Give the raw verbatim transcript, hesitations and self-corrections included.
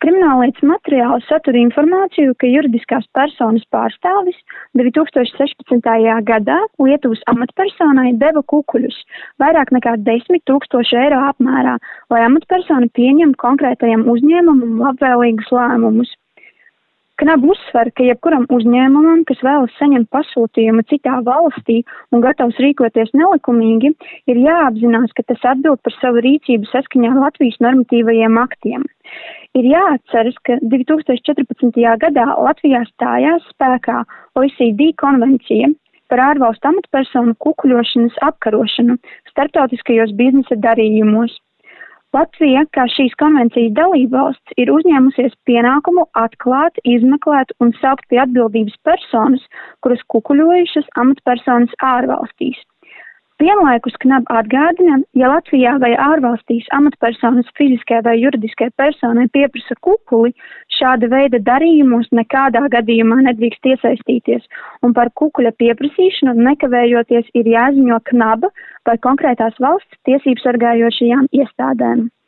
Krimināllietas materiāls satura informāciju, ka juridiskās personas pārstāvis divi tūkstoši sešpadsmitajā gadā Lietuvas amatpersonai deva kukuļus vairāk nekā desmit tūkstoši eiro apmērā, lai amatpersona pieņem konkrētajam uzņēmumam labvēlīgus lēmumus. Knab uzsver, ka jebkuram uzņēmumam, kas vēlas saņemt pasūtījumu citā valstī un gatavs rīkoties nelikumīgi, ir jāapzinās, ka tas atbild par savu rīcību saskaņā ar Latvijas normatīvajiem aktiem. Ir jāatceras, ka divi tūkstoši četrpadsmitajā gadā Latvijā stājās spēkā O E C D konvencija par ārvalstu amatpersonu kukuļošanas apkarošanu starptautiskajos biznesa darījumos. Latvija, kā šīs konvencijas dalībvalsts, ir uzņēmusies pienākumu atklāt, izmeklēt un saukt pie atbildības personas, kuras kukuļojušas amatpersonas ārvalstīs. Vienlaikus Knab atgādina, ja Latvijā vai ārvalstīs amatpersonas fiziskai vai juridiskai personai pieprasa kukuli, šāda veida darījumos nekādā gadījumā nedrīkst iesaistīties, un par kukuļa pieprasīšanu nekavējoties ir jāziņo Knaba vai konkrētās valsts tiesību sargājošajām iestādēm.